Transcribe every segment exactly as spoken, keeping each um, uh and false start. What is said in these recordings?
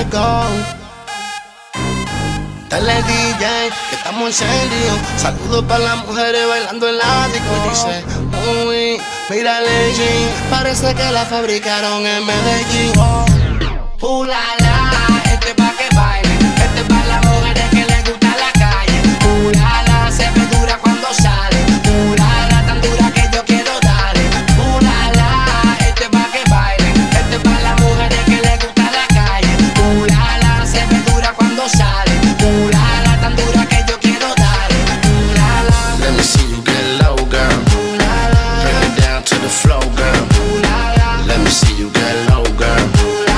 fuego. Dale D J, que estamos encendidos. Saludos para las mujeres bailando en la disco. Y dice, uy, mira Legend, parece que la fabricaron en Medellín. Oh. Uh, la, la, este pa' que baile, este pa' las mujeres que les gusta la calle. Uh, la, la, se ve dura cuando sale. Uh, la, la, tan dura que yo quiero darle. Uh, la, la, este pa' que baile, este pa' las mujeres que les gusta la calle. Uh, la, la, se ve dura cuando sale. Uh, la, la, tan dura que yo quiero darle. Uh, la, la. Let me see you get low, girl. Uh, la, la. Bring it down to the flow, girl. Uh, la, la. Let me see you get low, girl.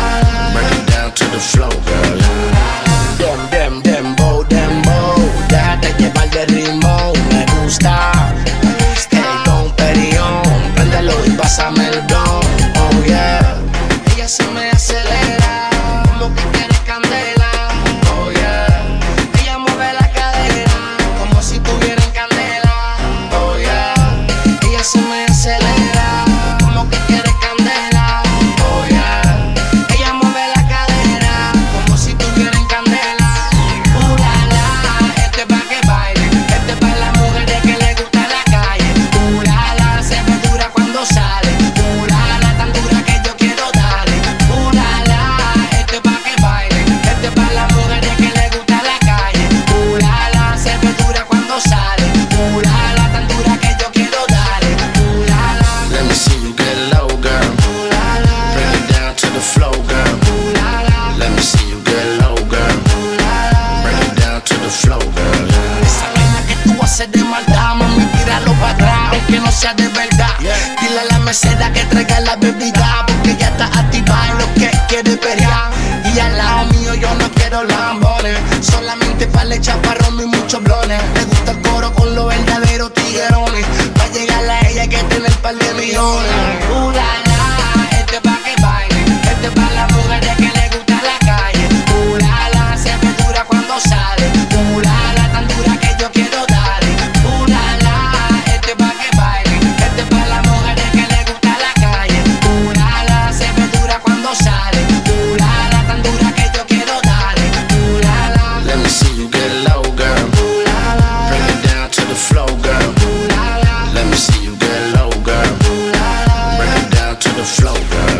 To the flow, girl. Dem, dem, dembow, dembow. Déjate llevar de ritmo, me gusta. Hey, don Perión, préndelo y pásame el don. Oh yeah. Ella se me acelera, como que quiere candela. Oh yeah. Ella mueve la cadera, como si tuviera en candela. Oh yeah. Ella se me acelera, como que quiere candela. Oh yeah. Ella mueve la cadera, como si tuviera en candela. Uh, la, la, este pa' que baile, este pa' las mujeres que les gusta la calle. Uh, la, la, se ve dura cuando sale. Uh, la, la, tan dura que yo quiero darle. Uh, la, la, este pa' que baile, este pa' las mujeres que les gusta la calle. Uh, la, la, se ve dura cuando sale. Uh, la, la, tan dura que yo quiero darle. Uh, la, la. Let me see you get low, girl. Uh, la, la. Bring it down to the flow, girl. Uh, la, la. Let me see you get low, girl. Uh, la, la. Bring it down to the flow, girl. Esa vaina que tú haces de maldad, mami, tíralo para atrás, aunque no sea de verdad. Yeah. Dile a la mesera que traiga la bebida, porque ya está activada en lo que quiere pelear. Y al lado mío yo no quiero lambones, solamente para le chaparrón y muchos blones. Le gusta el coro con los verdaderos tiguerones, para llegar a ella hay que tener par de millones. Uh, la, la, este pa' que baile, este pa' las mujeres que le gusta la calle. Uh, la, la, se ve dura cuando sale. Uh, la, la, tan dura que yo quiero darle. Uh, la, la, este pa' que baile, este pa' las mujeres que le gusta la calle. Uh, la, la, se ve dura cuando sale. Uh, la, la, tan dura que yo quiero darle. Uh, la, la. Let me see you get low, girl. Uh, la, la. Bring it down to the flow, girl. Uh, la, la. Let me see you get low, girl. Uh, la, la. Bring it down to the flow, girl.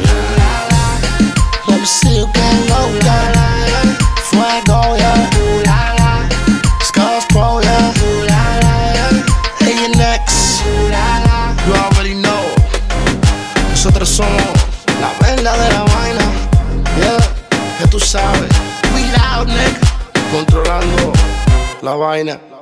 Let me see you get low, girl. Fuego, yeah. Uh, la, la. Scars Pro, yeah. Uh, la, la. Hey, you next. Uh, la, la. You already know. Nosotros somos la verdadera vaina. Yeah, que tú sabes. We loud, nigga. Controlando la vaina.